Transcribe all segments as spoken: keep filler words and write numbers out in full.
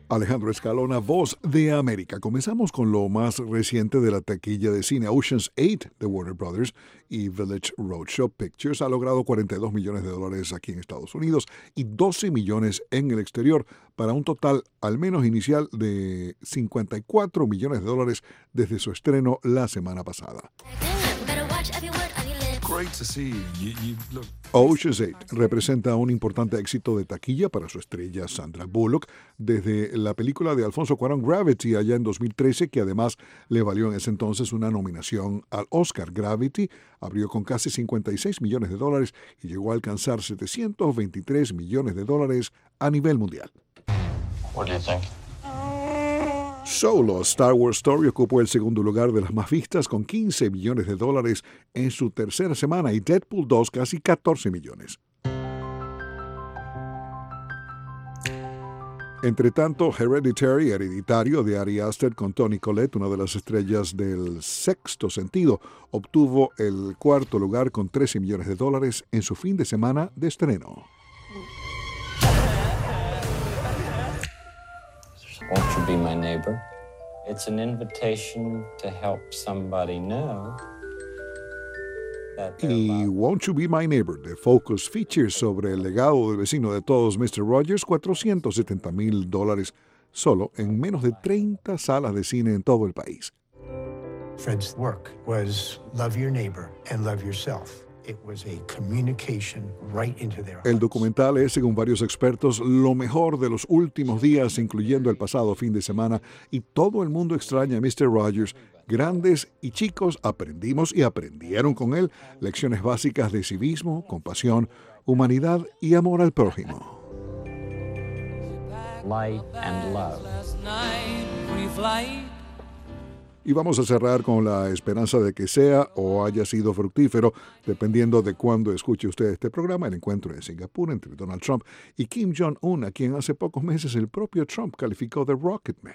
Alejandro Escalona, Voz de América. Comenzamos con lo más reciente de la taquilla de cine. Ocean's eight de Warner Brothers y Village Roadshow Pictures ha logrado cuarenta y dos millones de dólares aquí en Estados Unidos y doce millones en el exterior, para un total al menos inicial de cincuenta y cuatro millones de dólares desde su estreno la semana pasada. Great to see you. You look... Ocean's eight representa un importante éxito de taquilla para su estrella Sandra Bullock desde la película de Alfonso Cuarón Gravity allá en dos mil trece, que además le valió en ese entonces una nominación al Oscar. Gravity abrió con casi cincuenta y seis millones de dólares y llegó a alcanzar setecientos veintitrés millones de dólares a nivel mundial. What do you think? Solo, Star Wars Story ocupó el segundo lugar de las más vistas con quince millones de dólares en su tercera semana y Deadpool dos casi catorce millones. Entre tanto, Hereditary, Hereditario de Ari Aster con Toni Collette, una de las estrellas del Sexto Sentido, obtuvo el cuarto lugar con trece millones de dólares en su fin de semana de estreno. Won't you be my neighbor? It's an invitation to help somebody know that they're Y loved. Won't You Be My Neighbor, de Focus Features, sobre el legado del vecino de todos, mister Rogers, cuatrocientos setenta mil dólares solo en menos de treinta salas de cine en todo el país. Fred's work was love your neighbor and love yourself. It was a communication right into their hearts. El documental es, según varios expertos, lo mejor de los últimos días, incluyendo el pasado fin de semana, y todo el mundo extraña a mister Rogers. Grandes y chicos aprendimos y aprendieron con él lecciones básicas de civismo, compasión, humanidad y amor al prójimo. Light and love. Y vamos a cerrar con la esperanza de que sea o haya sido fructífero, dependiendo de cuándo escuche usted este programa, el encuentro en Singapur entre Donald Trump y Kim Jong-un, a quien hace pocos meses el propio Trump calificó de Rocket Man.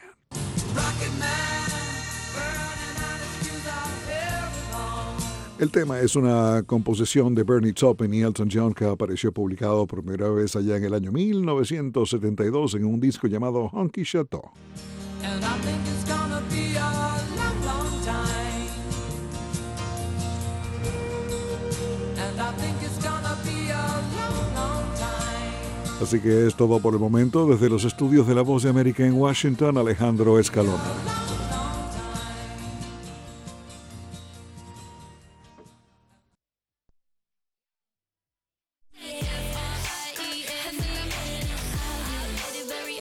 El tema es una composición de Bernie Taupin y Elton John que apareció publicado por primera vez allá en el año mil novecientos setenta y dos en un disco llamado Honky Chateau. And I think it's gonna be a long, long time. And I think it's gonna be a long, long time. Así que es todo por el momento. Desde los estudios de La Voz de América en Washington, Alejandro Escalona.